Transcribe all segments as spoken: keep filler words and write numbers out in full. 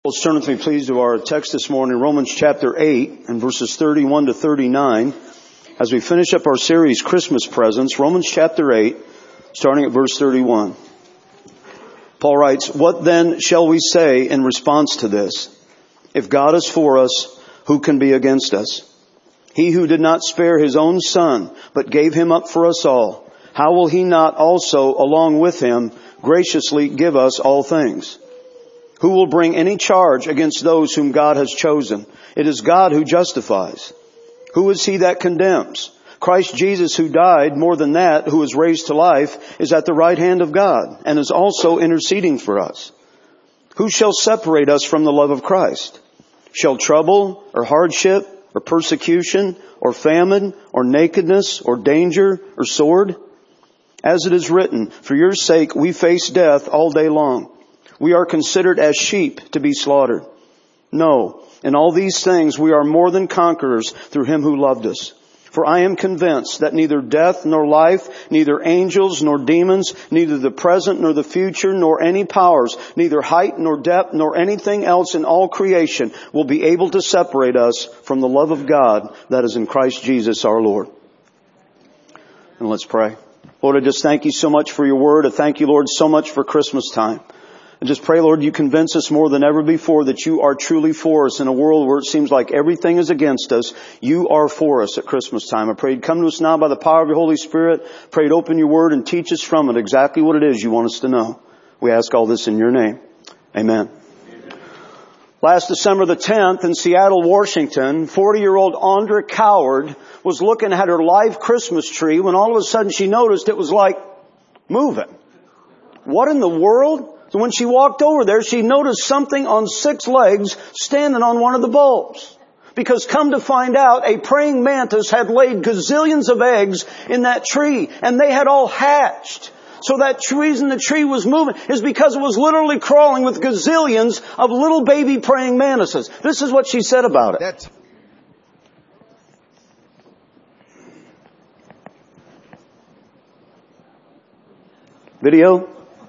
Let's turn with me, please, to our text this morning, Romans chapter eight and verses thirty-one to thirty-nine. As we finish up our series, Christmas Presents, Romans chapter eight, starting at verse thirty-one. Paul writes, "What then shall we say in response to this? If God is for us, who can be against us? He who did not spare his own son, but gave him up for us all, how will he not also, along with him, graciously give us all things? Who will bring any charge against those whom God has chosen? It is God who justifies. Who is he that condemns? Christ Jesus, who died, more than that, who is raised to life, is at the right hand of God and is also interceding for us. Who shall separate us from the love of Christ? Shall trouble or hardship or persecution or famine or nakedness or danger or sword? As it is written, for your sake we face death all day long. We are considered as sheep to be slaughtered. No, in all these things we are more than conquerors through him who loved us. For I am convinced that neither death nor life, neither angels nor demons, neither the present nor the future, nor any powers, neither height nor depth, nor anything else in all creation will be able to separate us from the love of God that is in Christ Jesus our Lord." And let's pray. Lord, I just thank you so much for your word. I thank you, Lord, so much for Christmas time. And just pray, Lord, you convince us more than ever before that you are truly for us in a world where it seems like everything is against us. You are for us at Christmas time. I pray you'd come to us now by the power of your Holy Spirit. Pray you'd open your word and teach us from it exactly what it is you want us to know. We ask all this in your name. Amen. Amen. Last December the tenth in Seattle, Washington, forty-year-old Andra Coward was looking at her live Christmas tree when all of a sudden she noticed it was like moving. What in the world? So when she walked over there, she noticed something on six legs standing on one of the bulbs. Because come to find out, a praying mantis had laid gazillions of eggs in that tree, and they had all hatched. So that reason the tree was moving is because it was literally crawling with gazillions of little baby praying mantises. This is what she said about it. That's Video.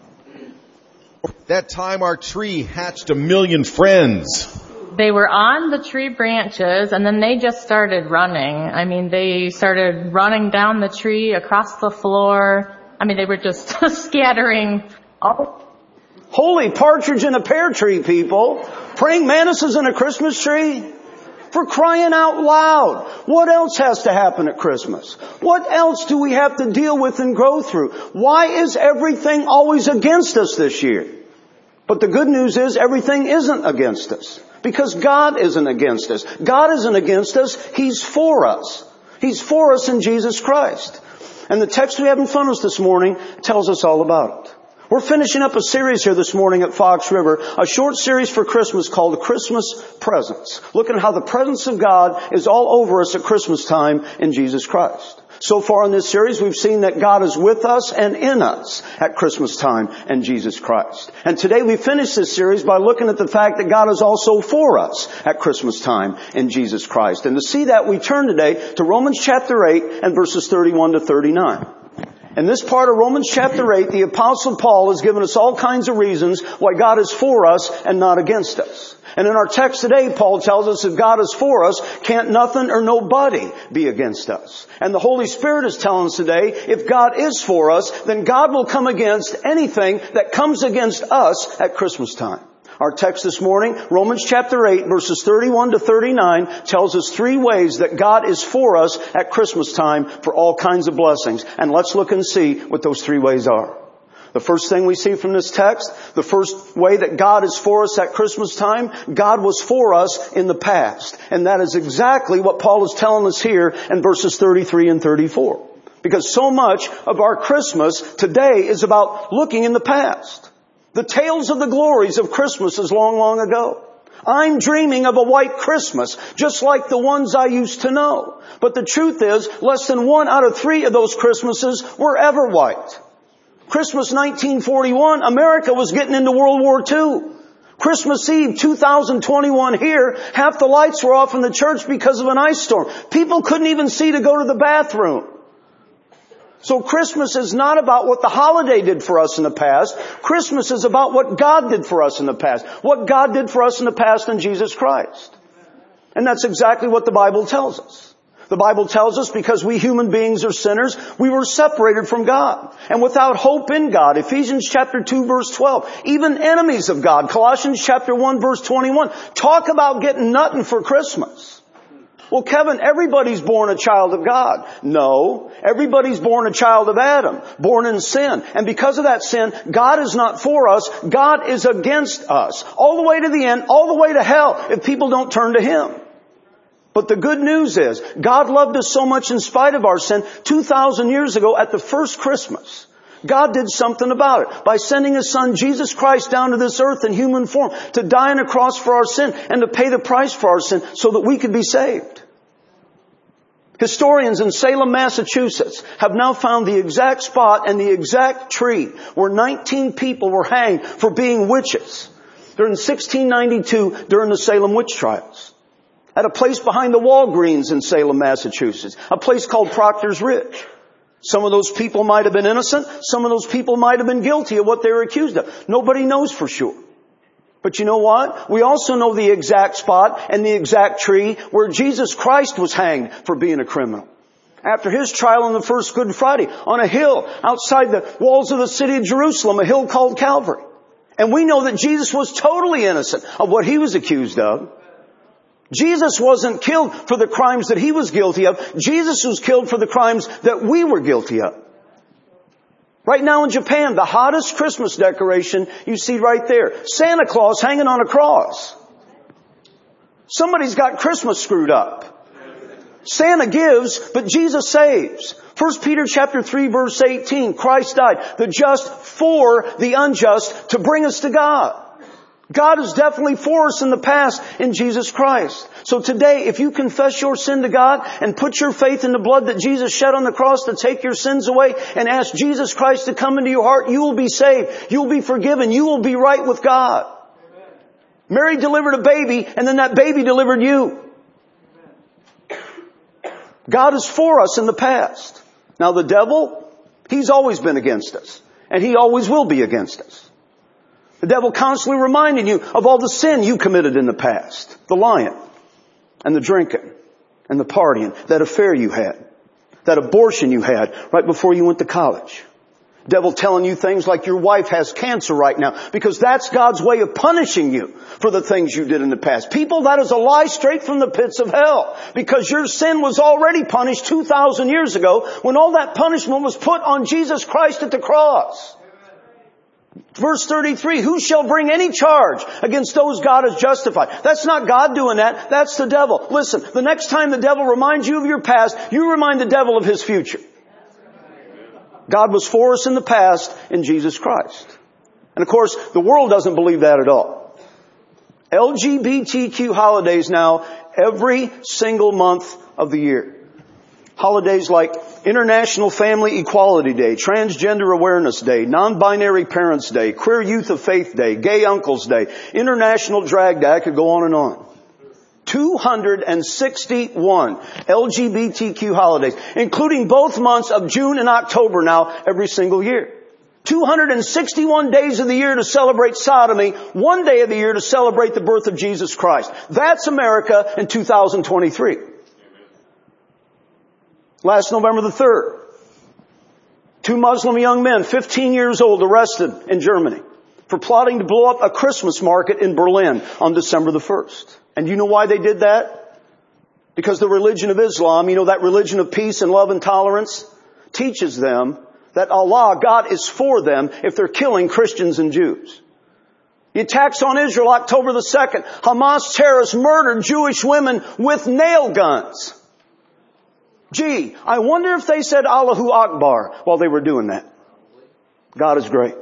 That time our tree hatched a million friends. They were on the tree branches and then they just started running. I mean, they started running down the tree, across the floor. I mean, they were just scattering all. Holy partridge in a pear tree, people. Praying mantises in a Christmas tree. For crying out loud. What else has to happen at Christmas? What else do we have to deal with and go through? Why is everything always against us this year? But the good news is everything isn't against us. Because God isn't against us. God isn't against us. He's for us. He's for us in Jesus Christ. And the text we have in front of us this morning tells us all about it. We're finishing up a series here this morning at Fox River, a short series for Christmas called Christmas Presents, looking at how the presence of God is all over us at Christmas time in Jesus Christ. So far in this series, we've seen that God is with us and in us at Christmas time in Jesus Christ. And today we finish this series by looking at the fact that God is also for us at Christmas time in Jesus Christ. And to see that, we turn today to Romans chapter eight and verses thirty-one to thirty-nine. In this part of Romans chapter eight, the Apostle Paul has given us all kinds of reasons why God is for us and not against us. And in our text today, Paul tells us if God is for us, can't nothing or nobody be against us. And the Holy Spirit is telling us today, if God is for us, then God will come against anything that comes against us at Christmas time. Our text this morning, Romans chapter eight, verses thirty-one to thirty-nine, tells us three ways that God is for us at Christmas time for all kinds of blessings. And let's look and see what those three ways are. The first thing we see from this text, the first way that God is for us at Christmas time, God was for us in the past. And that is exactly what Paul is telling us here in verses thirty-three and thirty-four. Because so much of our Christmas today is about looking in the past. The tales of the glories of Christmases long, long ago. I'm dreaming of a white Christmas, just like the ones I used to know. But the truth is, less than one out of three of those Christmases were ever white. Christmas nineteen forty-one, America was getting into World War Two. Christmas Eve two thousand twenty-one here, half the lights were off in the church because of an ice storm. People couldn't even see to go to the bathroom. So Christmas is not about what the holiday did for us in the past. Christmas is about what God did for us in the past. What God did for us in the past in Jesus Christ. And that's exactly what the Bible tells us. The Bible tells us because we human beings are sinners, we were separated from God. And without hope in God, Ephesians chapter two verse twelve, even enemies of God, Colossians chapter one verse twenty-one, talk about getting nothing for Christmas. Well, Kevin, everybody's born a child of God. No, everybody's born a child of Adam, born in sin. And because of that sin, God is not for us. God is against us. All the way to the end, all the way to hell, if people don't turn to Him. But the good news is, God loved us so much in spite of our sin, two thousand years ago at the first Christmas. God did something about it by sending His Son, Jesus Christ, down to this earth in human form to die on a cross for our sin and to pay the price for our sin so that we could be saved. Historians in Salem, Massachusetts have now found the exact spot and the exact tree where nineteen people were hanged for being witches during sixteen ninety-two during the Salem witch trials. At a place behind the Walgreens in Salem, Massachusetts, a place called Proctor's Ridge. Some of those people might have been innocent. Some of those people might have been guilty of what they were accused of. Nobody knows for sure. But you know what? We also know the exact spot and the exact tree where Jesus Christ was hanged for being a criminal. After His trial on the first Good Friday, on a hill outside the walls of the city of Jerusalem, a hill called Calvary. And we know that Jesus was totally innocent of what He was accused of. Jesus wasn't killed for the crimes that He was guilty of. Jesus was killed for the crimes that we were guilty of. Right now in Japan, the hottest Christmas decoration you see right there. Santa Claus hanging on a cross. Somebody's got Christmas screwed up. Santa gives, but Jesus saves. First Peter chapter three verse eighteen, Christ died, the just for the unjust, to bring us to God. God is definitely for us in the past in Jesus Christ. So today, if you confess your sin to God and put your faith in the blood that Jesus shed on the cross to take your sins away and ask Jesus Christ to come into your heart, you will be saved. You will be forgiven. You will be right with God. Amen. Mary delivered a baby, and then that baby delivered you. Amen. God is for us in the past. Now the devil, he's always been against us. And he always will be against us. The devil constantly reminding you of all the sin you committed in the past. The lying and the drinking and the partying, that affair you had, that abortion you had right before you went to college. Devil telling you things like your wife has cancer right now because that's God's way of punishing you for the things you did in the past. People, that is a lie straight from the pits of hell because your sin was already punished two thousand years ago when all that punishment was put on Jesus Christ at the cross. Verse thirty-three, who shall bring any charge against those God has justified? That's not God doing that. That's the devil. Listen, the next time the devil reminds you of your past, you remind the devil of his future. God was for us in the past in Jesus Christ. And of course, the world doesn't believe that at all. L G B T Q holidays now every single month of the year. Holidays like International Family Equality Day, Transgender Awareness Day, Non-Binary Parents Day, Queer Youth of Faith Day, Gay Uncles Day, International Drag Day. I could go on and on. two hundred sixty-one L G B T Q holidays, including both months of June and October now every single year. two hundred sixty-one days of the year to celebrate sodomy, one day of the year to celebrate the birth of Jesus Christ. That's America in two thousand twenty-three. Last November the third, two Muslim young men, fifteen years old, arrested in Germany for plotting to blow up a Christmas market in Berlin on December the first. And you know why they did that? Because the religion of Islam, you know, that religion of peace and love and tolerance, teaches them that Allah, God, is for them if they're killing Christians and Jews. The attacks on Israel, October the second, Hamas terrorists murdered Jewish women with nail guns. Gee, I wonder if they said Allahu Akbar while they were doing that. God is great.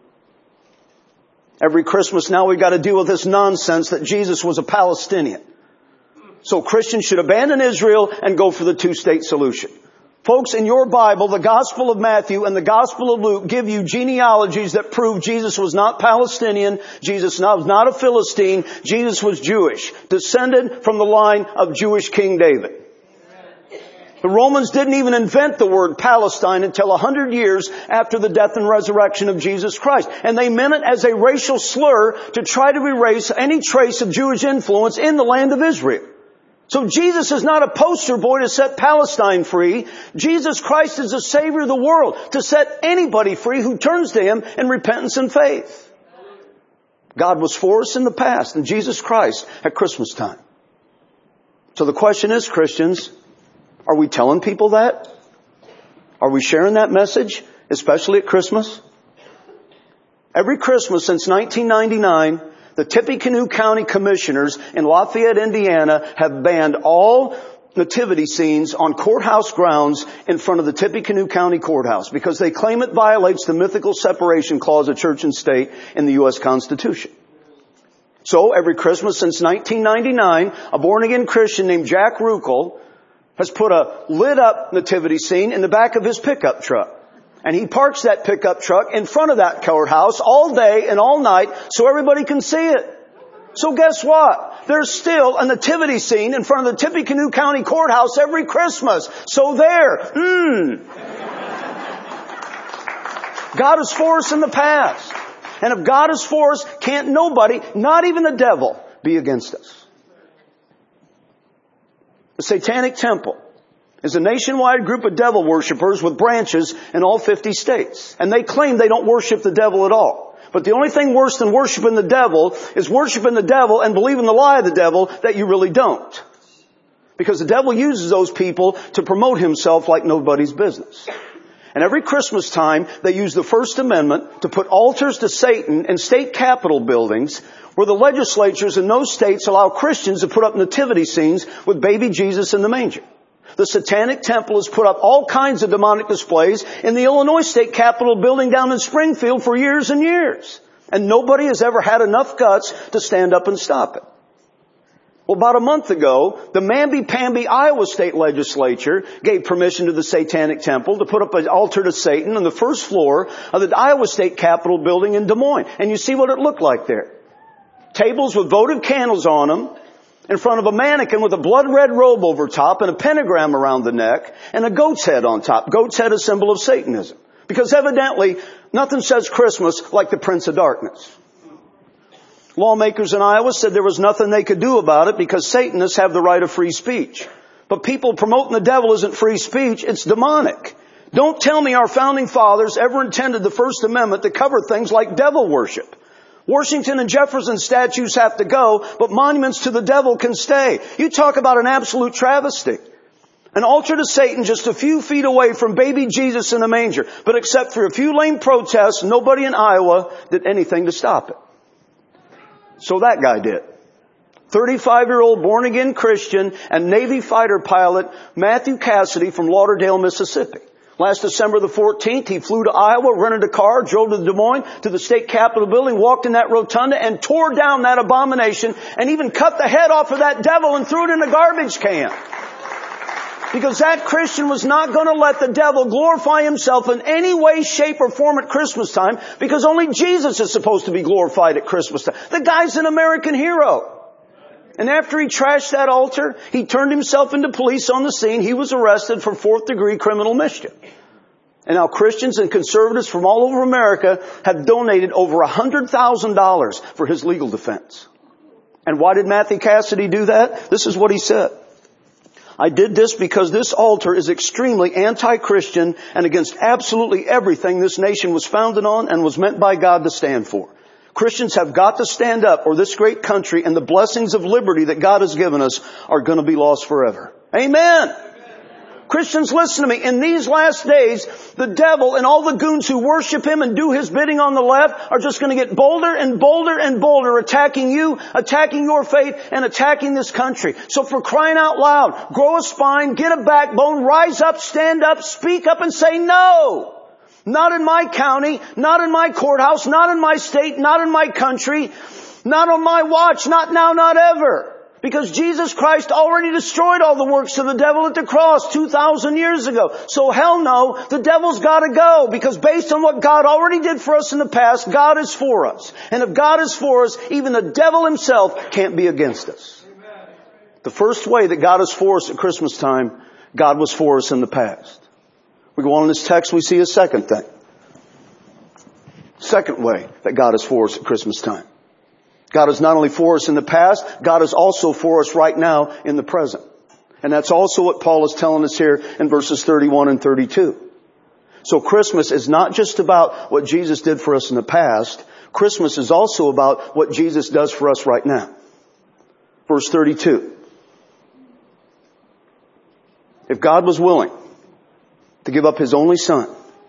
Every Christmas now we've got to deal with this nonsense that Jesus was a Palestinian. So Christians should abandon Israel and go for the two-state solution. Folks, in your Bible, the Gospel of Matthew and the Gospel of Luke give you genealogies that prove Jesus was not Palestinian, Jesus was not a Philistine, Jesus was Jewish, descended from the line of Jewish King David. The Romans didn't even invent the word Palestine until a hundred years after the death and resurrection of Jesus Christ. And they meant it as a racial slur to try to erase any trace of Jewish influence in the land of Israel. So Jesus is not a poster boy to set Palestine free. Jesus Christ is the Savior of the world to set anybody free who turns to Him in repentance and faith. God was for us in the past, and Jesus Christ at Christmas time. So the question is, Christians, are we telling people that? Are we sharing that message, especially at Christmas? Every Christmas since nineteen ninety-nine, the Tippecanoe County Commissioners in Lafayette, Indiana, have banned all nativity scenes on courthouse grounds in front of the Tippecanoe County Courthouse because they claim it violates the mythical separation clause of church and state in the U S Constitution. So every Christmas since nineteen ninety-nine, a born-again Christian named Jack Ruckel has put a lit-up nativity scene in the back of his pickup truck. And he parks that pickup truck in front of that courthouse all day and all night so everybody can see it. So guess what? There's still a nativity scene in front of the Tippecanoe County Courthouse every Christmas. So there. Mmm. God is for us in the past. And if God is for us, can't nobody, not even the devil, be against us. The Satanic Temple is a nationwide group of devil worshippers with branches in all fifty states. And they claim they don't worship the devil at all. But the only thing worse than worshiping the devil is worshiping the devil and believing the lie of the devil that you really don't. Because the devil uses those people to promote himself like nobody's business. And every Christmas time, they use the First Amendment to put altars to Satan in state capitol buildings where the legislatures in those states allow Christians to put up nativity scenes with baby Jesus in the manger. The Satanic Temple has put up all kinds of demonic displays in the Illinois State Capitol building down in Springfield for years and years. And nobody has ever had enough guts to stand up and stop it. Well, about a month ago, the Mamby-Pamby Iowa State Legislature gave permission to the Satanic Temple to put up an altar to Satan on the first floor of the Iowa State Capitol building in Des Moines. And you see what it looked like there. Tables with votive candles on them, in front of a mannequin with a blood red robe over top and a pentagram around the neck and a goat's head on top. Goat's head, a symbol of Satanism. Because evidently, nothing says Christmas like the Prince of Darkness. Lawmakers in Iowa said there was nothing they could do about it because Satanists have the right of free speech. But people promoting the devil isn't free speech, it's demonic. Don't tell me our founding fathers ever intended the First Amendment to cover things like devil worship. Washington and Jefferson statues have to go, but monuments to the devil can stay. You talk about an absolute travesty. An altar to Satan just a few feet away from baby Jesus in a manger. But except for a few lame protests, nobody in Iowa did anything to stop it. So that guy did. thirty-five-year-old born-again Christian and Navy fighter pilot Matthew Cassidy from Lauderdale, Mississippi. Last December the fourteenth, he flew to Iowa, rented a car, drove to Des Moines, to the state capitol building, walked in that rotunda and tore down that abomination and even cut the head off of that devil and threw it in a garbage can. Because that Christian was not going to let the devil glorify himself in any way, shape, or form at Christmas time because only Jesus is supposed to be glorified at Christmas time. The guy's an American hero. And after he trashed that altar, he turned himself into police on the scene. He was arrested for fourth degree criminal mischief. And now Christians and conservatives from all over America have donated over one hundred thousand dollars for his legal defense. And why did Matthew Cassidy do that? This is what he said. I did this because this altar is extremely anti-Christian and against absolutely everything this nation was founded on and was meant by God to stand for. Christians have got to stand up or this great country and the blessings of liberty that God has given us are going to be lost forever. Amen. Christians, listen to me. In these last days, the devil and all the goons who worship him and do his bidding on the left are just going to get bolder and bolder and bolder, attacking you, attacking your faith, and attacking this country. So for crying out loud, grow a spine, get a backbone, rise up, stand up, speak up and say no. Not in my county, not in my courthouse, not in my state, not in my country, not on my watch, not now, not ever. Because Jesus Christ already destroyed all the works of the devil at the cross two thousand years ago. So hell no, the devil's got to go. Because based on what God already did for us in the past, God is for us. And if God is for us, even the devil himself can't be against us. The first way that God is for us at Christmas time God was for us in the past. We go on in this text, we see a second thing. Second way that God is for us at Christmas time. God is not only for us in the past, God is also for us right now in the present. And that's also what Paul is telling us here in verses thirty-one and thirty-two. So Christmas is not just about what Jesus did for us in the past. Christmas is also about what Jesus does for us right now. Verse thirty-two. If God was willing to give up His only Son,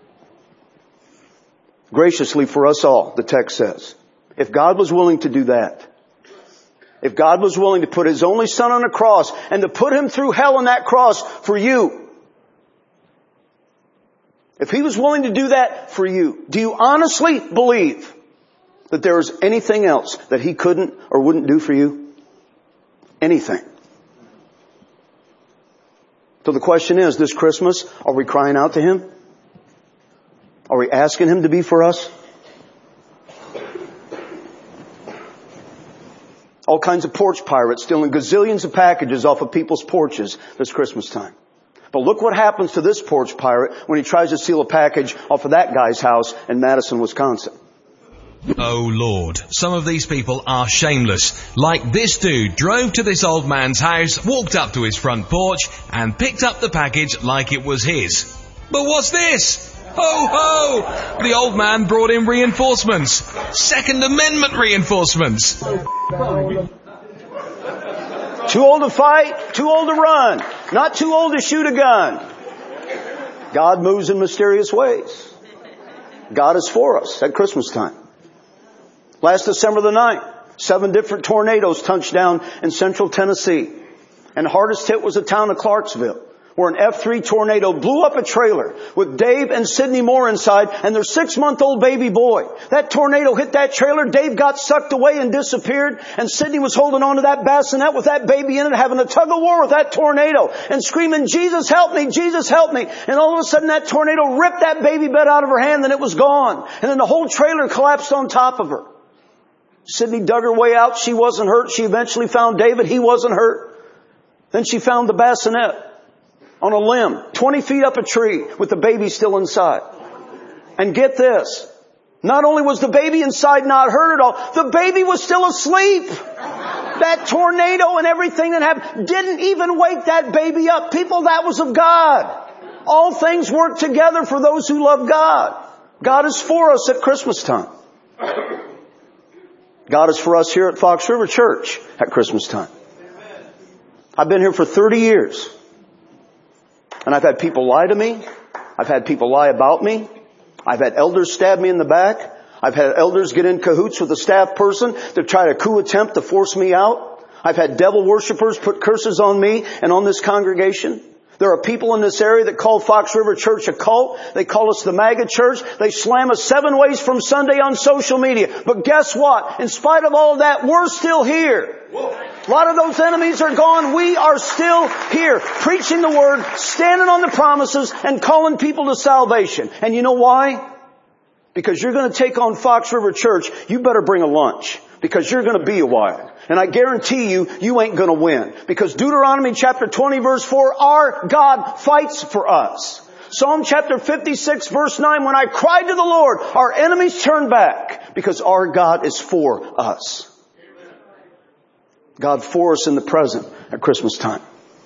graciously for us all, the text says, if God was willing to do that, if God was willing to put His only Son on a cross and to put Him through hell on that cross for you, if He was willing to do that for you, do you honestly believe that there is anything else that He couldn't or wouldn't do for you? Anything. So the question is, this Christmas, are we crying out to Him? Are we asking Him to be for us? All kinds of porch pirates stealing gazillions of packages off of people's porches this Christmas time. But look what happens to this porch pirate when he tries to steal a package off of that guy's house in Madison, Wisconsin. Oh Lord, some of these people are shameless. Like this dude drove to this old man's house, walked up to his front porch, and picked up the package like it was his. But what's this? Ho ho! The old man brought in reinforcements. Second Amendment reinforcements. Too old to fight, too old to run, not too old to shoot a gun. God moves in mysterious ways. God is for us at Christmas time. Last December the ninth, seven different tornadoes touched down in central Tennessee. And hardest hit was the town of Clarksville, where an F three tornado blew up a trailer with Dave and Sydney Moore inside and their six-month-old baby boy. That tornado hit that trailer. Dave got sucked away and disappeared. And Sydney was holding on to that bassinet with that baby in it, having a tug-of-war with that tornado and screaming, Jesus, help me, Jesus, help me. And all of a sudden that tornado ripped that baby bed out of her hand and it was gone. And then the whole trailer collapsed on top of her. Sydney dug her way out. She wasn't hurt. She eventually found David. He wasn't hurt. Then she found the bassinet on a limb, twenty feet up a tree with the baby still inside. And get this. Not only was the baby inside not hurt at all, the baby was still asleep. That tornado and everything that happened didn't even wake that baby up. People, that was of God. All things work together for those who love God. God is for us at Christmas time. God is for us here at Fox River Church at Christmas time. I've been here for thirty years. And I've had people lie to me. I've had people lie about me. I've had elders stab me in the back. I've had elders get in cahoots with a staff person to try to coup attempt to force me out. I've had devil worshipers put curses on me and on this congregation. There are people in this area that call Fox River Church a cult. They call us the MAGA church. They slam us seven ways from Sunday on social media. But guess what? In spite of all of that, we're still here. A lot of those enemies are gone. We are still here, preaching the Word, standing on the promises, and calling people to salvation. And you know why? Because you're going to take on Fox River Church, you better bring a lunch. Because you're going to be a while. And I guarantee you, you ain't going to win. Because Deuteronomy chapter twenty verse four, our God fights for us. Psalm chapter fifty-six verse nine, when I cried to the Lord, our enemies turned back. Because our God is for us. God for us in the present at Christmas time.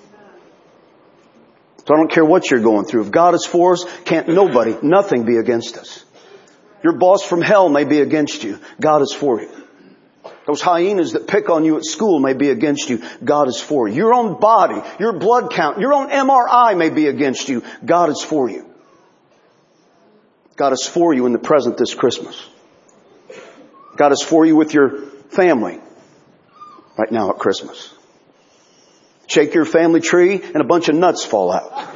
So I don't care what you're going through. If God is for us, can't nobody, nothing be against us. Your boss from hell may be against you. God is for you. Those hyenas that pick on you at school may be against you. God is for you. Your own body, your blood count, your own M R I may be against you. God is for you. God is for you in the present this Christmas. God is for you with your family right now at Christmas. Shake your family tree and a bunch of nuts fall out.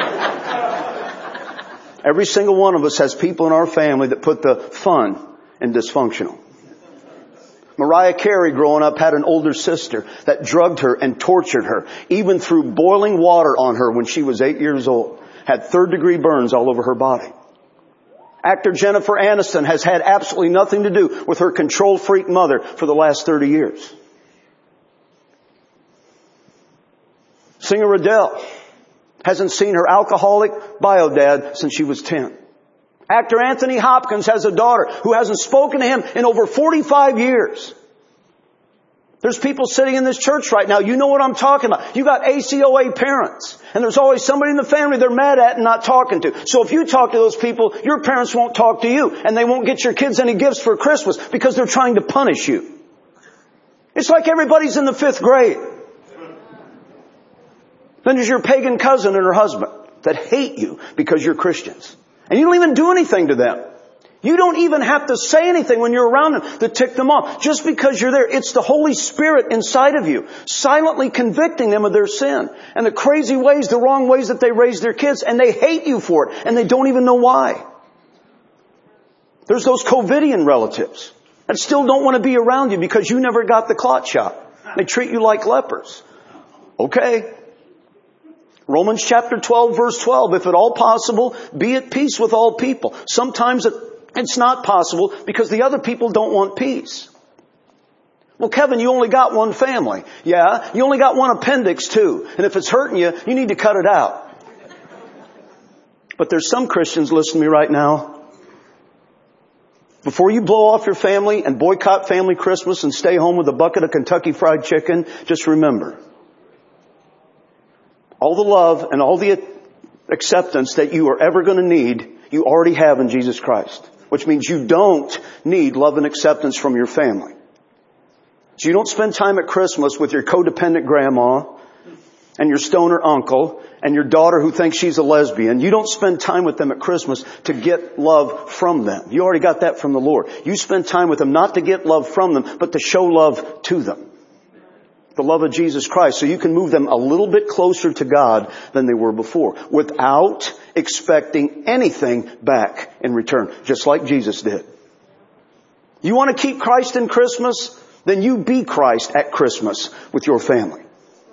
Every single one of us has people in our family that put the fun in dysfunctional. Mariah Carey, growing up, had an older sister that drugged her and tortured her, even threw boiling water on her when she was eight years old. Had third-degree burns all over her body. Actor Jennifer Aniston has had absolutely nothing to do with her control freak mother for the last thirty years. Singer Adele Hasn't seen her alcoholic bio dad since she was ten. Actor Anthony Hopkins has a daughter who hasn't spoken to him in over forty-five years. There's people sitting in this church right now. You know what I'm talking about. You got A C O A parents. And there's always somebody in the family they're mad at and not talking to. So if you talk to those people, your parents won't talk to you. And they won't get your kids any gifts for Christmas because they're trying to punish you. It's like everybody's in the fifth grade. Then there's your pagan cousin and her husband that hate you because you're Christians. And you don't even do anything to them. You don't even have to say anything when you're around them to tick them off. Just because you're there, it's the Holy Spirit inside of you, silently convicting them of their sin and the crazy ways, the wrong ways that they raise their kids, and they hate you for it, and they don't even know why. There's those COVIDian relatives that still don't want to be around you because you never got the clot shot. They treat you like lepers. Okay. Romans chapter twelve, verse twelve, if at all possible, be at peace with all people. Sometimes it It's not possible because the other people don't want peace. Well, Kevin, you only got one family. Yeah, you only got one appendix too. And if it's hurting you, you need to cut it out. But there's some Christians, listen to me right now. Before you blow off your family and boycott family Christmas and stay home with a bucket of Kentucky Fried Chicken, just remember, all the love and all the acceptance that you are ever going to need, you already have in Jesus Christ. Which means you don't need love and acceptance from your family. So you don't spend time at Christmas with your codependent grandma and your stoner uncle and your daughter who thinks she's a lesbian. You don't spend time with them at Christmas to get love from them. You already got that from the Lord. You spend time with them not to get love from them, but to show love to them. The love of Jesus Christ, so you can move them a little bit closer to God than they were before, without expecting anything back in return, just like Jesus did. You want to keep Christ in Christmas? Then you be Christ at Christmas with your family.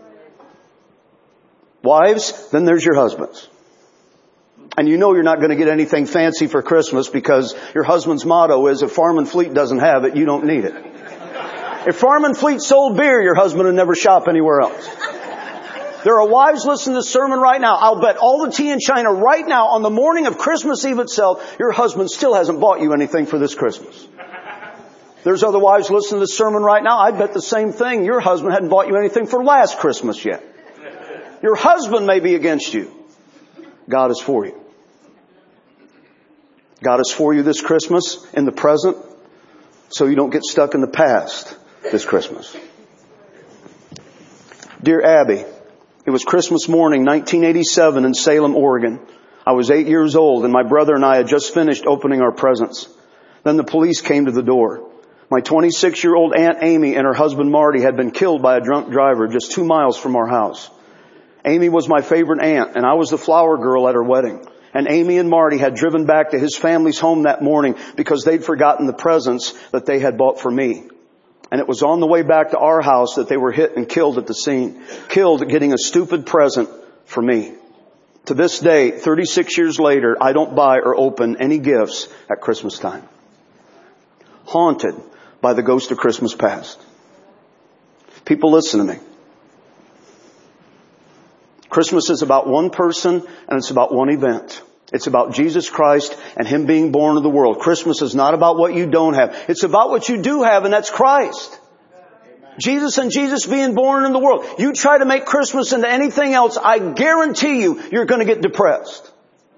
Wives, then there's your husbands. And you know you're not going to get anything fancy for Christmas because your husband's motto is, if Farm and Fleet doesn't have it, you don't need it. If Farm and Fleet sold beer, your husband would never shop anywhere else. There are wives listening to this sermon right now. I'll bet all the tea in China right now on the morning of Christmas Eve itself, your husband still hasn't bought you anything for this Christmas. There's other wives listening to this sermon right now. I bet the same thing. Your husband hadn't bought you anything for last Christmas yet. Your husband may be against you. God is for you. God is for you this Christmas in the present so you don't get stuck in the past this Christmas. Dear Abby, it was Christmas morning, nineteen eighty-seven in Salem, Oregon. I was eight years old and my brother and I had just finished opening our presents. Then the police came to the door. My twenty-six-year-old Aunt Amy and her husband Marty had been killed by a drunk driver just two miles from our house. Amy was my favorite aunt and I was the flower girl at her wedding. And Amy and Marty had driven back to his family's home that morning because they'd forgotten the presents that they had bought for me. And it was on the way back to our house that they were hit and killed at the scene. Killed getting a stupid present for me. To this day, thirty-six years later, I don't buy or open any gifts at Christmas time. Haunted by the ghost of Christmas past. People, listen to me. Christmas is about one person and it's about one event. It's about Jesus Christ and Him being born of the world. Christmas is not about what you don't have. It's about what you do have, and that's Christ. Amen. Jesus and Jesus being born in the world. You try to make Christmas into anything else, I guarantee you, you're going to get depressed.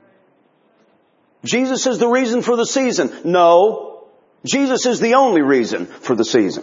Jesus is the reason for the season. No. Jesus is the only reason for the season.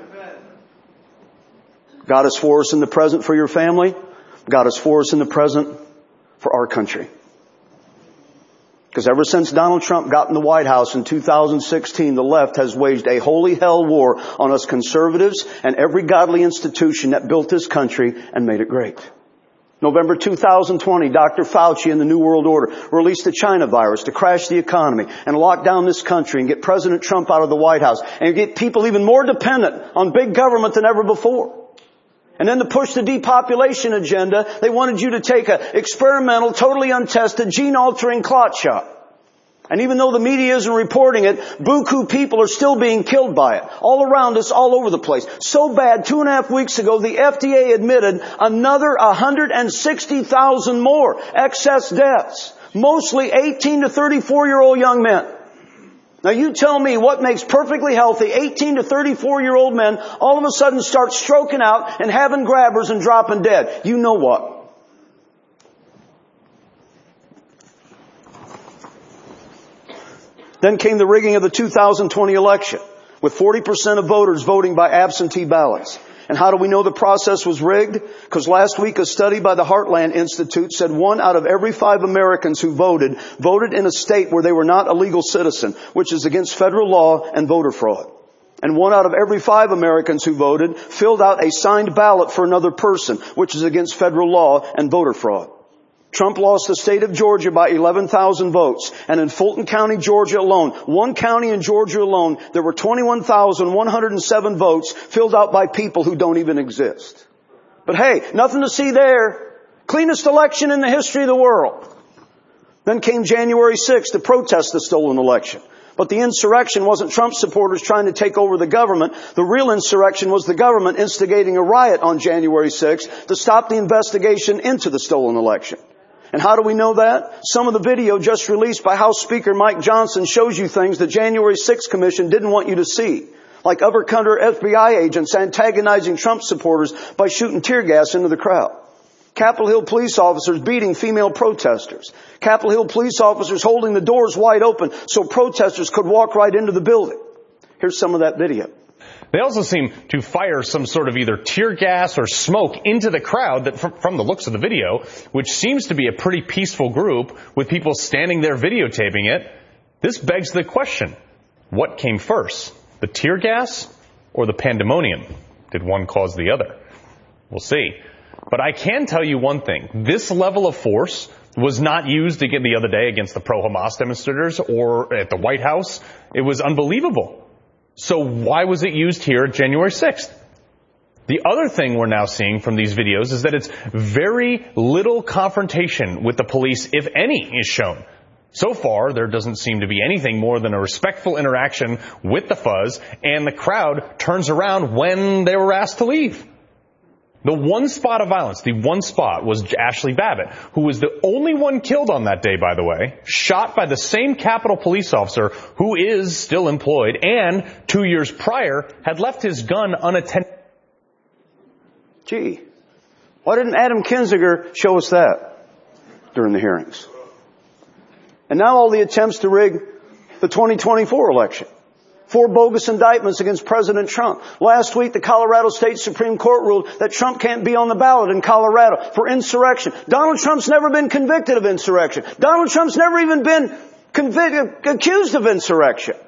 God is for us in the present for your family. God is for us in the present for our country. Because ever since Donald Trump got in the White House in two thousand sixteen, the left has waged a holy hell war on us conservatives and every godly institution that built this country and made it great. November two thousand twenty, Doctor Fauci and the New World Order released the China virus to crash the economy and lock down this country and get President Trump out of the White House and get people even more dependent on big government than ever before. And then to push the depopulation agenda, they wanted you to take an experimental, totally untested, gene-altering clot shot. And even though the media isn't reporting it, buku people are still being killed by it. All around us, all over the place. So bad, two and a half weeks ago, the F D A admitted another one hundred sixty thousand more excess deaths. Mostly eighteen to thirty-four year old young men. Now you tell me what makes perfectly healthy eighteen to thirty-four year old men all of a sudden start stroking out and having grabbers and dropping dead. You know what? Then came the rigging of the two thousand twenty election, with forty percent of voters voting by absentee ballots. And how do we know the process was rigged? Because last week a study by the Heartland Institute said one out of every five Americans who voted, voted in a state where they were not a legal citizen, which is against federal law and voter fraud. And one out of every five Americans who voted filled out a signed ballot for another person, which is against federal law and voter fraud. Trump lost the state of Georgia by eleven thousand votes. And in Fulton County, Georgia alone, one county in Georgia alone, there were twenty-one thousand one hundred seven votes filled out by people who don't even exist. But hey, nothing to see there. Cleanest election in the history of the world. Then came January sixth to protest the stolen election. But the insurrection wasn't Trump supporters trying to take over the government. The real insurrection was the government instigating a riot on January sixth to stop the investigation into the stolen election. And how do we know that? Some of the video just released by House Speaker Mike Johnson shows you things the January sixth Commission didn't want you to see. Like undercover F B I agents antagonizing Trump supporters by shooting tear gas into the crowd. Capitol Hill police officers beating female protesters. Capitol Hill police officers holding the doors wide open so protesters could walk right into the building. Here's some of that video. They also seem to fire some sort of either tear gas or smoke into the crowd that, from the looks of the video, which seems to be a pretty peaceful group with people standing there videotaping it. This begs the question, what came first, the tear gas or the pandemonium? Did one cause the other? We'll see. But I can tell you one thing. This level of force was not used again the other day against the pro-Hamas demonstrators or at the White House. It was unbelievable. So why was it used here at January sixth? The other thing we're now seeing from these videos is that it's very little confrontation with the police, if any, is shown. So far, there doesn't seem to be anything more than a respectful interaction with the fuzz, and the crowd turns around when they were asked to leave. The one spot of violence, the one spot, was Ashley Babbitt, who was the only one killed on that day, by the way, shot by the same Capitol police officer who is still employed and two years prior had left his gun unattended. Gee, why didn't Adam Kinzinger show us that during the hearings? And now all the attempts to rig the twenty twenty-four election. Four bogus indictments against President Trump. Last week, the Colorado State Supreme Court ruled that Trump can't be on the ballot in Colorado for insurrection. Donald Trump's never been convicted of insurrection. Donald Trump's never even been convicted, accused of insurrection.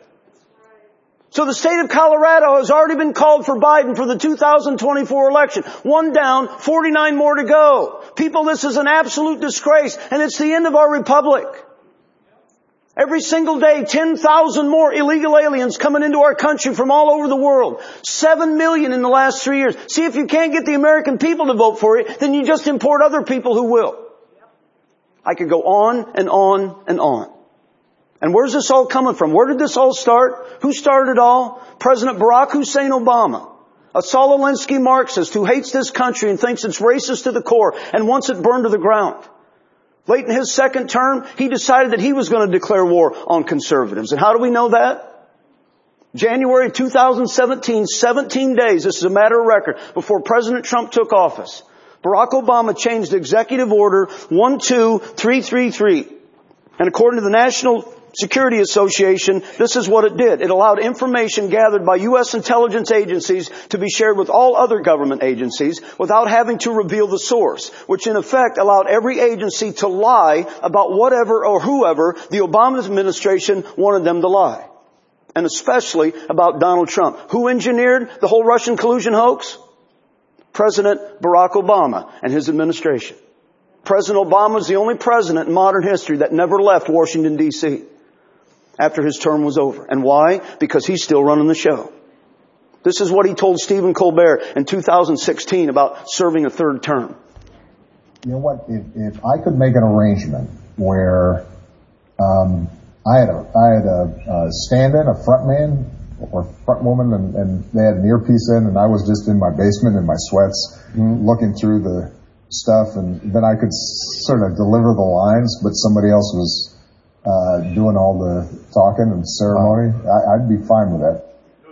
So the state of Colorado has already been called for Biden for the two thousand twenty-four election. One down, forty-nine more to go. People, this is an absolute disgrace, and it's the end of our republic. Every single day, ten thousand more illegal aliens coming into our country from all over the world. Seven million in the last three years. See, if you can't get the American people to vote for you, then you just import other people who will. I could go on and on and on. And where's this all coming from? Where did this all start? Who started it all? President Barack Hussein Obama. A Saul Alinsky Marxist who hates this country and thinks it's racist to the core and wants it burned to the ground. Late in his second term, he decided that he was going to declare war on conservatives. And how do we know that? January two thousand seventeen, seventeen days, this is a matter of record, before President Trump took office, Barack Obama changed Executive Order one two three three three. And according to the National Security Association, this is what it did. It allowed information gathered by U S intelligence agencies to be shared with all other government agencies without having to reveal the source, which in effect allowed every agency to lie about whatever or whoever the Obama administration wanted them to lie. And especially about Donald Trump. Who engineered the whole Russian collusion hoax? President Barack Obama and his administration. President Obama is the only president in modern history that never left Washington, D C after his term was over. And why? Because he's still running the show. This is what he told Stephen Colbert in two thousand sixteen about serving a third term. You know what? If, if I could make an arrangement where um, I had a, I had a, a stand-in, a front man or front woman, and, and they had an earpiece in, and I was just in my basement in my sweats, mm-hmm. looking through the stuff, and then I could sort of deliver the lines, but somebody else was uh, doing all the talking and ceremony. I, I'd be fine with that.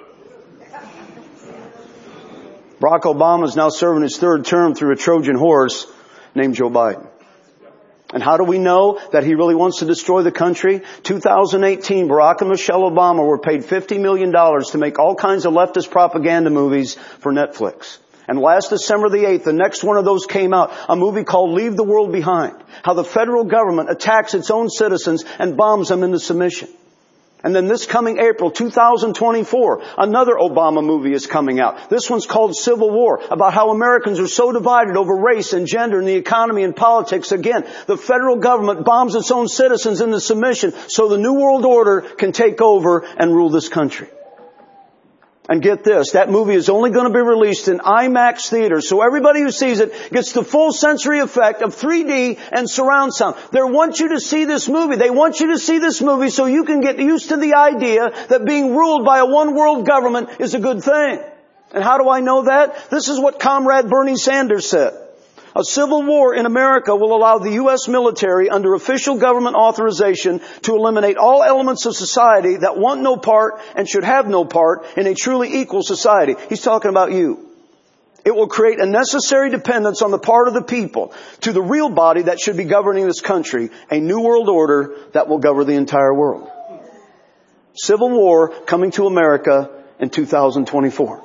Barack Obama is now serving his third term through a Trojan horse named Joe Biden. And how do we know that he really wants to destroy the country? two thousand eighteen, Barack and Michelle Obama were paid fifty million dollars to make all kinds of leftist propaganda movies for Netflix. And last December the eighth, the next one of those came out, a movie called Leave the World Behind. How the federal government attacks its own citizens and bombs them into submission. And then this coming April two thousand twenty-four, another Obama movie is coming out. This one's called Civil War, about how Americans are so divided over race and gender and the economy and politics. Again, the federal government bombs its own citizens into submission so the New World Order can take over and rule this country. And get this, that movie is only going to be released in IMAX theaters, so everybody who sees it gets the full sensory effect of three D and surround sound. They want you to see this movie. They want you to see this movie so you can get used to the idea that being ruled by a one world government is a good thing. And how do I know that? This is what Comrade Bernie Sanders said. A civil war in America will allow the U S military, under official government authorization, to eliminate all elements of society that want no part and should have no part in a truly equal society. He's talking about you. It will create a necessary dependence on the part of the people to the real body that should be governing this country, a new world order that will govern the entire world. Civil war coming to America in two thousand twenty-four.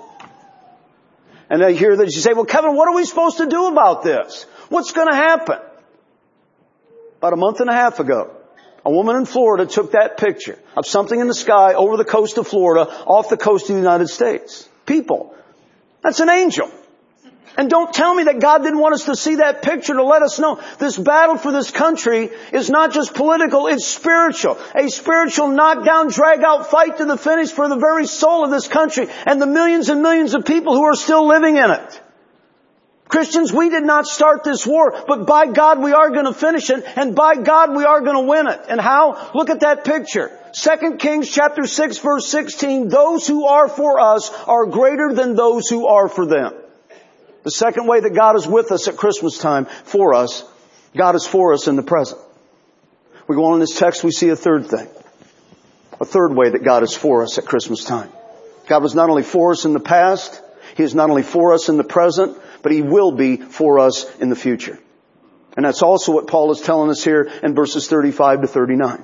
And I hear that you say, well, Kevin, what are we supposed to do about this? What's going to happen? About a month and a half ago, a woman in Florida took that picture of something in the sky over the coast of Florida, off the coast of the United States. People. That's an angel. And don't tell me that God didn't want us to see that picture to let us know this battle for this country is not just political, it's spiritual. A spiritual knockdown, drag-out fight to the finish for the very soul of this country and the millions and millions of people who are still living in it. Christians, we did not start this war, but by God we are going to finish it, and by God we are going to win it. And how? Look at that picture. Second Kings chapter six verse sixteen, those who are for us are greater than those who are for them. The second way that God is with us at Christmas time for us, God is for us in the present. We go on in this text, we see a third thing. A third way that God is for us at Christmas time. God was not only for us in the past, He is not only for us in the present, but He will be for us in the future. And that's also what Paul is telling us here in verses thirty-five to thirty-nine.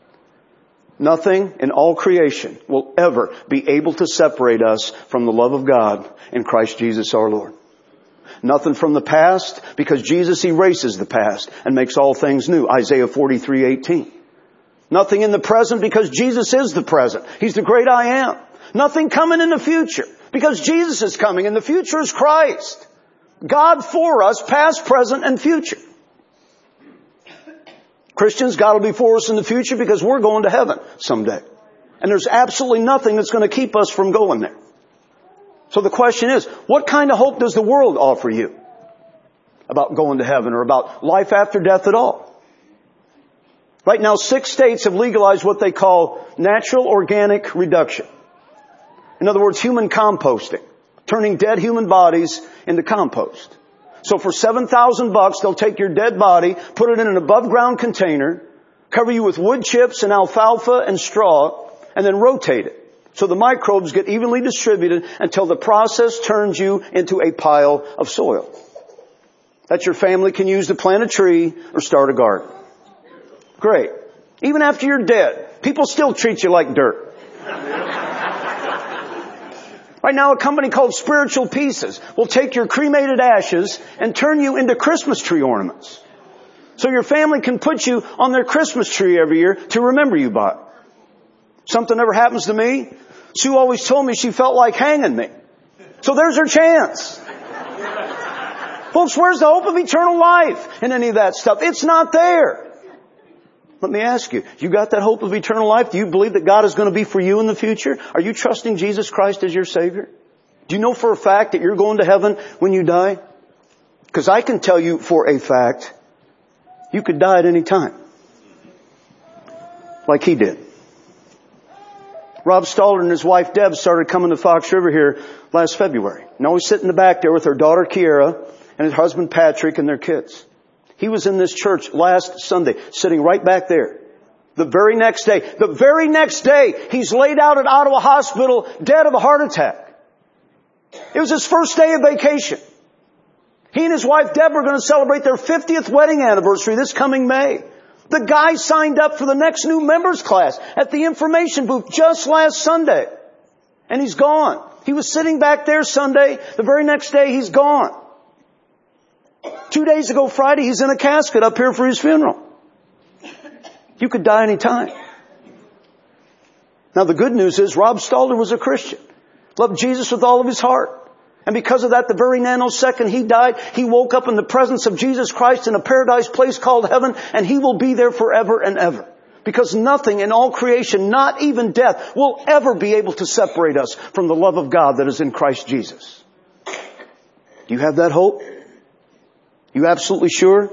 Nothing in all creation will ever be able to separate us from the love of God in Christ Jesus our Lord. Nothing from the past, because Jesus erases the past and makes all things new. Isaiah forty-three eighteen. Nothing in the present, because Jesus is the present. He's the great I am. Nothing coming in the future, because Jesus is coming and the future is Christ. God for us, past, present, and future. Christians, God will be for us in the future because we're going to heaven someday. And there's absolutely nothing that's going to keep us from going there. So the question is, what kind of hope does the world offer you about going to heaven or about life after death at all? Right now, six states have legalized what they call natural organic reduction. In other words, human composting, turning dead human bodies into compost. So for seven thousand bucks, they'll take your dead body, put it in an above ground container, cover you with wood chips and alfalfa and straw, and then rotate it. So the microbes get evenly distributed until the process turns you into a pile of soil that your family can use to plant a tree or start a garden. Great. Even after you're dead, people still treat you like dirt. Right now, a company called Spiritual Pieces will take your cremated ashes and turn you into Christmas tree ornaments. So your family can put you on their Christmas tree every year to remember you by. Something ever happens to me, Sue always told me she felt like hanging me. So there's her chance. Folks, where's the hope of eternal life in any of that stuff? It's not there. Let me ask you, you got that hope of eternal life? Do you believe that God is going to be for you in the future? Are you trusting Jesus Christ as your Savior? Do you know for a fact that you're going to heaven when you die? Because I can tell you for a fact, you could die at any time. like he did. Rob Stalder and his wife Deb started coming to Fox River here last February. Now he's sitting in the back there with her daughter Kiera and his husband Patrick and their kids. He was in this church last Sunday, sitting right back there. The very next day, the very next day, he's laid out at Ottawa Hospital, dead of a heart attack. It was his first day of vacation. He and his wife Deb are going to celebrate their fiftieth wedding anniversary this coming May. The guy signed up for the next new members class at the information booth just last Sunday. And he's gone. He was sitting back there Sunday. The very next day, he's gone. Two days ago, Friday, he's in a casket up here for his funeral. You could die any time. Now, the good news is Rob Stalder was a Christian. Loved Jesus with all of his heart. And because of that, the very nanosecond he died, he woke up in the presence of Jesus Christ in a paradise place called heaven, and he will be there forever and ever. Because nothing in all creation, not even death, will ever be able to separate us from the love of God that is in Christ Jesus. Do you have that hope? You absolutely sure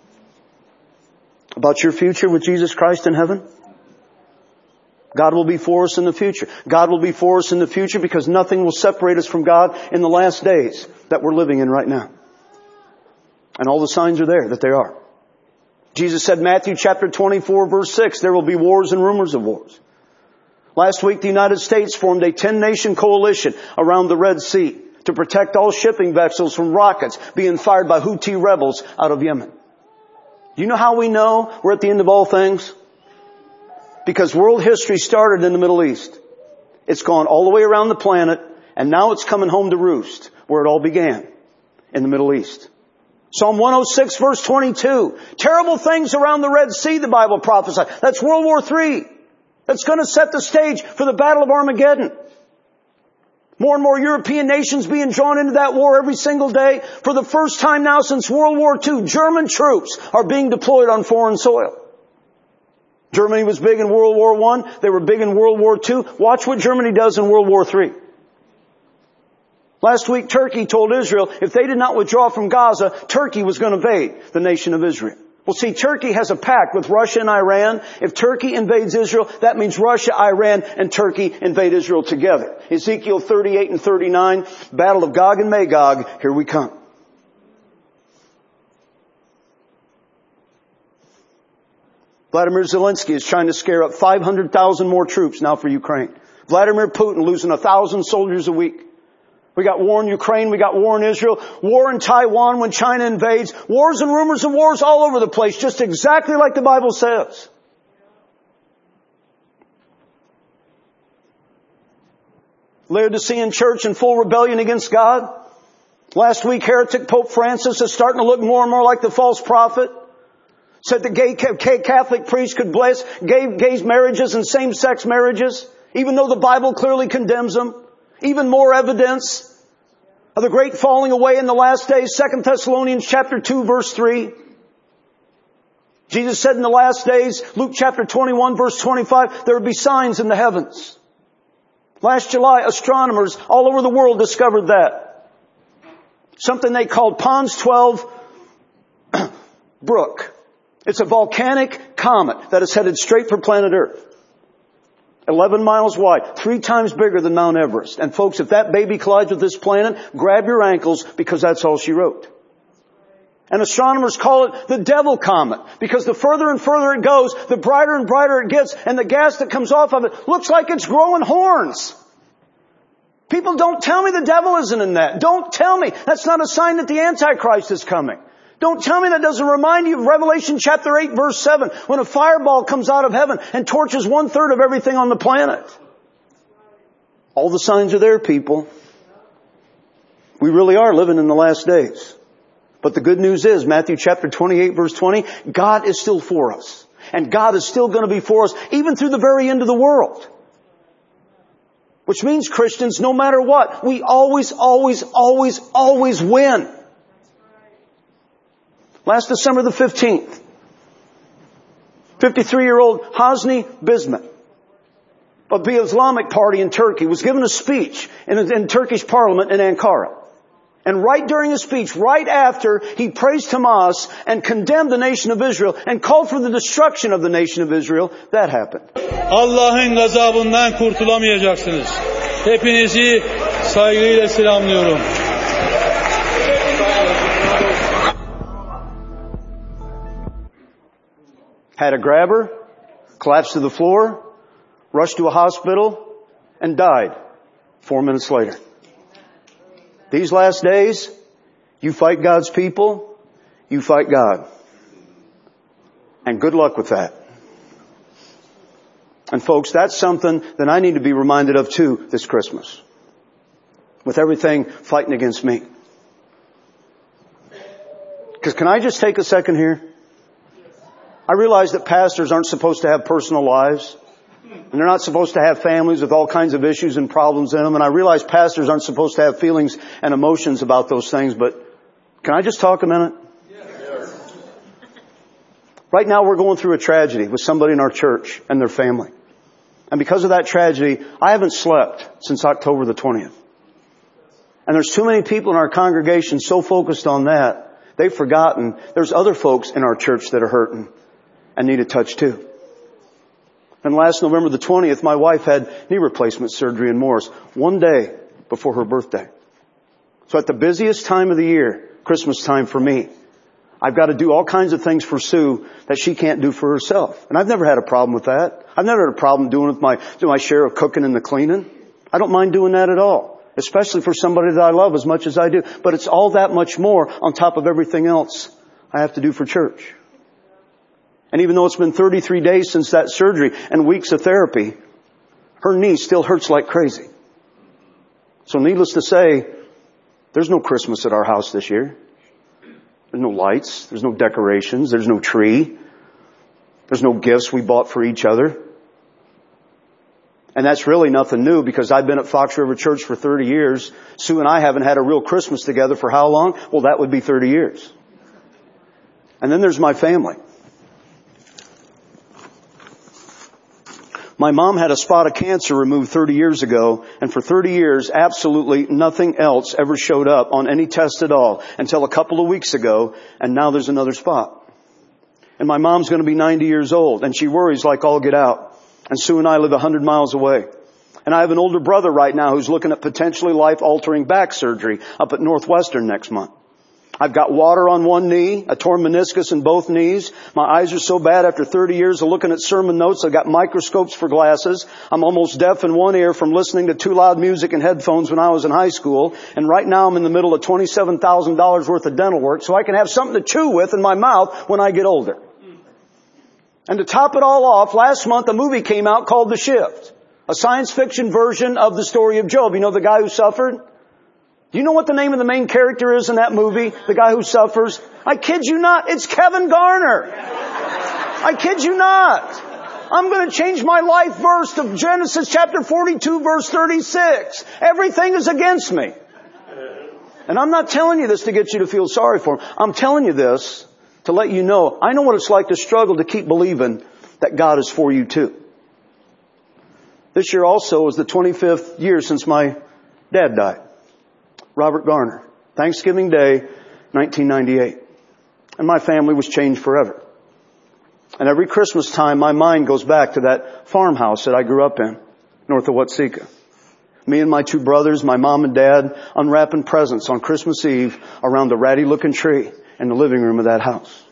about your future with Jesus Christ in heaven? God will be for us in the future. God will be for us in the future because nothing will separate us from God in the last days that we're living in right now. And all the signs are there that they are. Jesus said, Matthew chapter twenty-four verse six, there will be wars and rumors of wars. Last week the United States formed a ten-nation coalition around the Red Sea to protect all shipping vessels from rockets being fired by Houthi rebels out of Yemen. Do you know how we know we're at the end of all things? Because world history started in the Middle East. It's gone all the way around the planet, and now it's coming home to roost, where it all began, in the Middle East. Psalm one oh six verse twenty-two. Terrible things around the Red Sea, the Bible prophesied. That's World War Three. That's going to set the stage for the Battle of Armageddon. More and more European nations being drawn into that war every single day. For the first time now since World War Two, German troops are being deployed on foreign soil. Germany was big in World War One. They were big in World War Two. Watch what Germany does in World War Three. Last week, Turkey told Israel if they did not withdraw from Gaza, Turkey was going to invade the nation of Israel. Well, see, Turkey has a pact with Russia and Iran. If Turkey invades Israel, that means Russia, Iran, and Turkey invade Israel together. Ezekiel thirty-eight and thirty-nine, Battle of Gog and Magog, here we come. Vladimir Zelensky is trying to scare up five hundred thousand more troops now for Ukraine. Vladimir Putin losing one thousand soldiers a week. We got war in Ukraine, we got war in Israel, war in Taiwan when China invades, wars and rumors of wars all over the place, just exactly like the Bible says. Laodicean church in full rebellion against God. Last week, heretic Pope Francis is starting to look more and more like the false prophet. Said the gay Catholic priest could bless gay, gay marriages and same-sex marriages, even though the Bible clearly condemns them. Even more evidence of the great falling away in the last days. Second Thessalonians chapter two verse three. Jesus said in the last days, Luke chapter twenty-one verse twenty-five, there would be signs in the heavens. Last July, astronomers all over the world discovered that. Something they called Pons twelve Brook. It's a volcanic comet that is headed straight for planet Earth. eleven miles wide, three times bigger than Mount Everest. And folks, if that baby collides with this planet, grab your ankles because that's all she wrote. And astronomers call it the devil comet because the further and further it goes, the brighter and brighter it gets, and the gas that comes off of it looks like it's growing horns. People, don't tell me the devil isn't in that. Don't tell me. That's not a sign that the Antichrist is coming. Don't tell me that doesn't remind you of Revelation chapter eight verse seven when a fireball comes out of heaven and torches one third of everything on the planet. All the signs are there, people. We really are living in the last days. But the good news is, Matthew chapter twenty-eight verse twenty, God is still for us. And God is still going to be for us even through the very end of the world. Which means, Christians, no matter what, we always, always, always, always win. Last December the fifteenth, fifty-three-year-old Hosni Bismet of the Islamic Party in Turkey was given a speech in, in Turkish parliament in Ankara. And right during his speech, right after he praised Hamas and condemned the nation of Israel and called for the destruction of the nation of Israel, that happened. Allah'ın gazabından kurtulamayacaksınız. Hepinizi saygıyla selamlıyorum. Had a grabber, collapsed to the floor, rushed to a hospital, and died four minutes later. These last days, you fight God's people, you fight God. And good luck with that. And folks, that's something that I need to be reminded of too this Christmas. With everything fighting against me. Because can I just take a second here? I realize that pastors aren't supposed to have personal lives. And they're not supposed to have families with all kinds of issues and problems in them. And I realize pastors aren't supposed to have feelings and emotions about those things. But can I just talk a minute? Yes. Right now we're going through a tragedy with somebody in our church and their family. And because of that tragedy, I haven't slept since October the twentieth. And there's too many people in our congregation so focused on that, they've forgotten there's other folks in our church that are hurting and need a touch too. And last November the twentieth, my wife had knee replacement surgery in Morris, one day before her birthday. So at the busiest time of the year, Christmas time for me, I've got to do all kinds of things for Sue that she can't do for herself. And I've never had a problem with that. I've never had a problem doing with my, doing my share of cooking and the cleaning. I don't mind doing that at all, especially for somebody that I love as much as I do. But it's all that much more on top of everything else I have to do for church. And even though it's been thirty-three days since that surgery and weeks of therapy, her knee still hurts like crazy. So needless to say, there's no Christmas at our house this year. There's no lights. There's no decorations. There's no tree. There's no gifts we bought for each other. And that's really nothing new because I've been at Fox River Church for thirty years. Sue and I haven't had a real Christmas together for how long? Well, that would be thirty years. And then there's my family. My mom had a spot of cancer removed thirty years ago, and for thirty years, absolutely nothing else ever showed up on any test at all until a couple of weeks ago, and now there's another spot. And my mom's going to be ninety years old, and she worries like all get out. And Sue and I live one hundred miles away. And I have an older brother right now who's looking at potentially life-altering back surgery up at Northwestern next month. I've got water on one knee, a torn meniscus in both knees. My eyes are so bad after thirty years of looking at sermon notes, I've got microscopes for glasses. I'm almost deaf in one ear from listening to too loud music and headphones when I was in high school. And right now I'm in the middle of twenty-seven thousand dollars worth of dental work so I can have something to chew with in my mouth when I get older. And to top it all off, last month a movie came out called The Shift, a science fiction version of the story of Job. You know the guy who suffered? Do you know what the name of the main character is in that movie? The guy who suffers? I kid you not. It's Kevin Garner. I kid you not. I'm going to change my life verse to Genesis chapter forty-two verse thirty-six. Everything is against me. And I'm not telling you this to get you to feel sorry for him. I'm telling you this to let you know, I know what it's like to struggle to keep believing that God is for you too. This year also is the twenty-fifth year since my dad died. Robert Garner. Thanksgiving Day, nineteen ninety-eight. And my family was changed forever. And every Christmas time, my mind goes back to that farmhouse that I grew up in, north of Watseka. Me and my two brothers, my mom and dad, unwrapping presents on Christmas Eve around the ratty-looking tree in the living room of that house.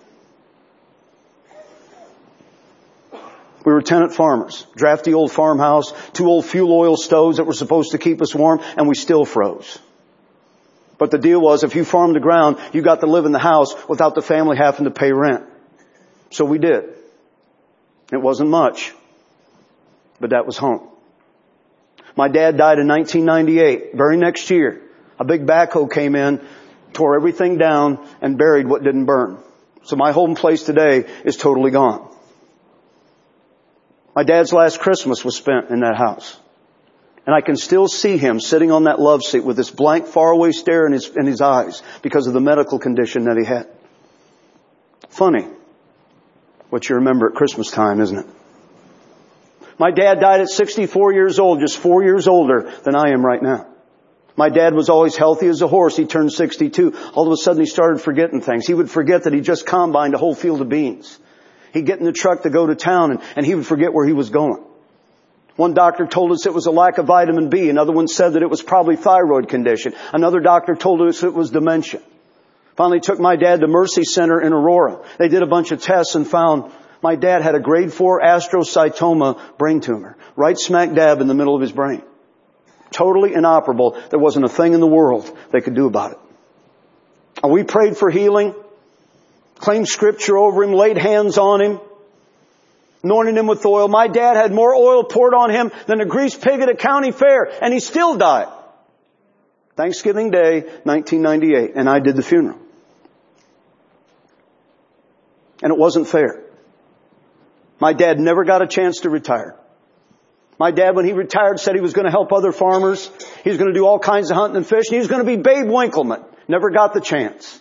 We were tenant farmers, drafty old farmhouse, two old fuel oil stoves that were supposed to keep us warm, and we still froze. But the deal was, if you farmed the ground, you got to live in the house without the family having to pay rent. So we did. It wasn't much, but that was home. My dad died in nineteen ninety-eight. Very next year, a big backhoe came in, tore everything down, and buried what didn't burn. So my home place today is totally gone. My dad's last Christmas was spent in that house. And I can still see him sitting on that love seat with this blank, faraway stare in his, in his eyes because of the medical condition that he had. Funny what you remember at Christmas time, isn't it? My dad died at sixty-four years old, just four years older than I am right now. My dad was always healthy as a horse. He turned sixty-two. All of a sudden he started forgetting things. He would forget that he just combined a whole field of beans. He'd get in the truck to go to town and, and he would forget where he was going. One doctor told us it was a lack of vitamin B. Another one said that it was probably thyroid condition. Another doctor told us it was dementia. Finally took my dad to Mercy Center in Aurora. They did a bunch of tests and found my dad had a grade four astrocytoma brain tumor. Right smack dab in the middle of his brain. Totally inoperable. There wasn't a thing in the world they could do about it. And we prayed for healing. Claimed scripture over him. Laid hands on him. Anointed him with oil. My dad had more oil poured on him than a greased pig at a county fair. And he still died. Thanksgiving Day, nineteen ninety-eight. And I did the funeral. And it wasn't fair. My dad never got a chance to retire. My dad, when he retired, said he was going to help other farmers. He was going to do all kinds of hunting and fishing. He was going to be Babe Winkleman. Never got the chance.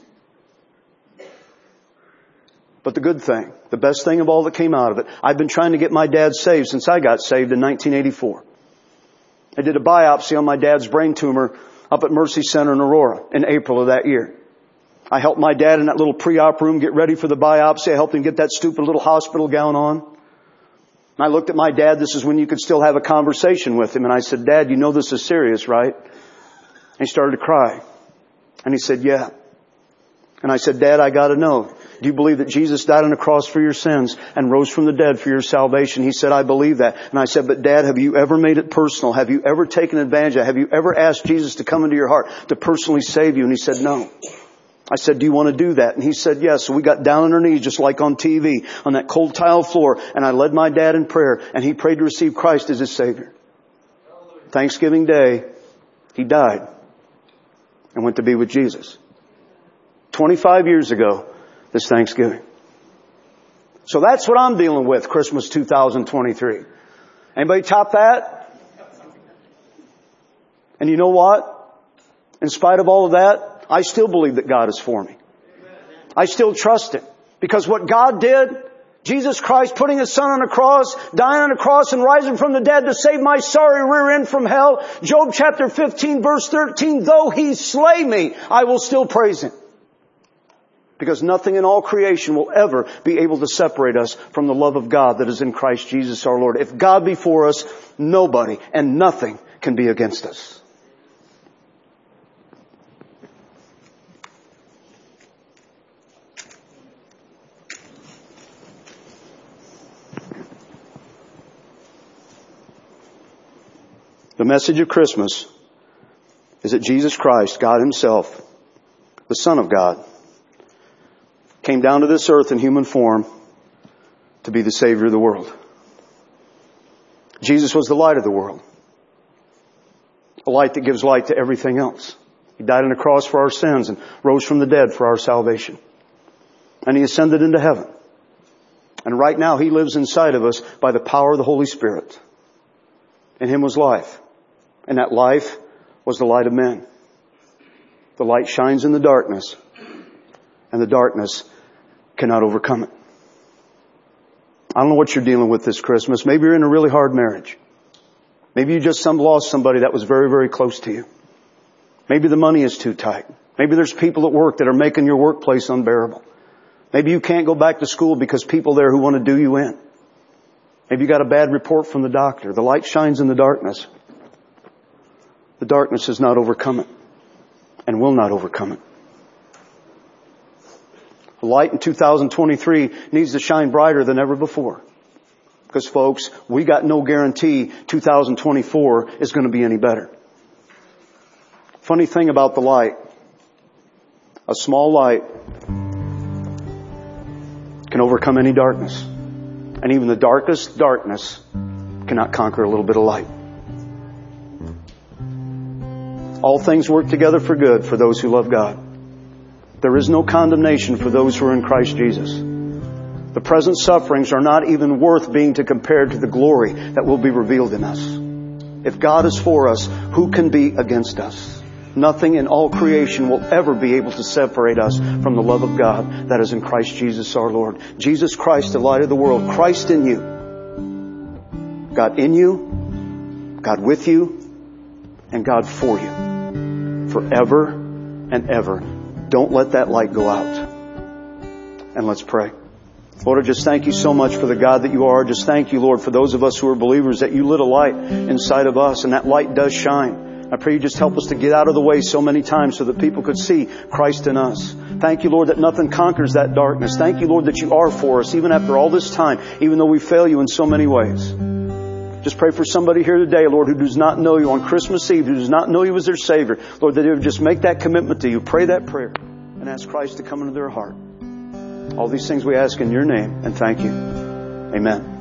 But the good thing, the best thing of all that came out of it, I've been trying to get my dad saved since I got saved in nineteen eighty-four. I did a biopsy on my dad's brain tumor up at Mercy Center in Aurora in April of that year. I helped my dad in that little pre-op room get ready for the biopsy. I helped him get that stupid little hospital gown on. And I looked at my dad. This is when you could still have a conversation with him. And I said, Dad, you know this is serious, right? And he started to cry. And he said, yeah. And I said, Dad, I got to know. Do you believe that Jesus died on the cross for your sins and rose from the dead for your salvation? He said, I believe that. And I said, but Dad, have you ever made it personal? Have you ever taken advantage of it? Have you ever asked Jesus to come into your heart to personally save you? And he said, no. I said, do you want to do that? And he said, yes. So we got down on our knees just like on T V on that cold tile floor. And I led my dad in prayer and he prayed to receive Christ as his Savior. Thanksgiving Day, he died and went to be with Jesus. twenty-five years ago, this Thanksgiving. So that's what I'm dealing with, Christmas two thousand twenty-three. Anybody top that? And you know what? In spite of all of that, I still believe that God is for me. I still trust Him. Because what God did, Jesus Christ putting His Son on a cross, dying on a cross and rising from the dead to save my sorry rear end from hell. Job chapter fifteen verse thirteen, though He slay me, I will still praise Him. Because nothing in all creation will ever be able to separate us from the love of God that is in Christ Jesus our Lord. If God be for us, nobody and nothing can be against us. The message of Christmas is that Jesus Christ, God Himself, the Son of God, came down to this earth in human form to be the Savior of the world. Jesus was the light of the world. A light that gives light to everything else. He died on the cross for our sins and rose from the dead for our salvation. And He ascended into heaven. And right now He lives inside of us by the power of the Holy Spirit. In Him was life. And that life was the light of men. The light shines in the darkness. And the darkness cannot overcome it. I don't know what you're dealing with this Christmas. Maybe you're in a really hard marriage. Maybe you just some lost somebody that was very, very close to you. Maybe the money is too tight. Maybe there's people at work that are making your workplace unbearable. Maybe you can't go back to school because people there who want to do you in. Maybe you got a bad report from the doctor. The light shines in the darkness. The darkness has not overcome it and will not overcome it. The light in two thousand twenty-three needs to shine brighter than ever before. Because folks, we got no guarantee two thousand twenty-four is going to be any better. Funny thing about the light, a small light can overcome any darkness. And even the darkest darkness cannot conquer a little bit of light. All things work together for good for those who love God. There is no condemnation for those who are in Christ Jesus. The present sufferings are not even worth being to compare to the glory that will be revealed in us. If God is for us, who can be against us? Nothing in all creation will ever be able to separate us from the love of God that is in Christ Jesus our Lord. Jesus Christ, the light of the world. Christ in you. God in you. God with you. And God for you. forever and ever. Don't let that light go out. And let's pray. Lord, I just thank you so much for the God that you are. Just thank you, Lord, for those of us who are believers, that you lit a light inside of us, and that light does shine. I pray you just help us to get out of the way so many times so that people could see Christ in us. Thank you, Lord, that nothing conquers that darkness. Thank you, Lord, that you are for us, even after all this time, even though we fail you in so many ways. Just pray for somebody here today, Lord, who does not know you on Christmas Eve, who does not know you as their Savior. Lord, that they would just make that commitment to you. Pray that prayer and ask Christ to come into their heart. All these things we ask in your name, and thank you. Amen.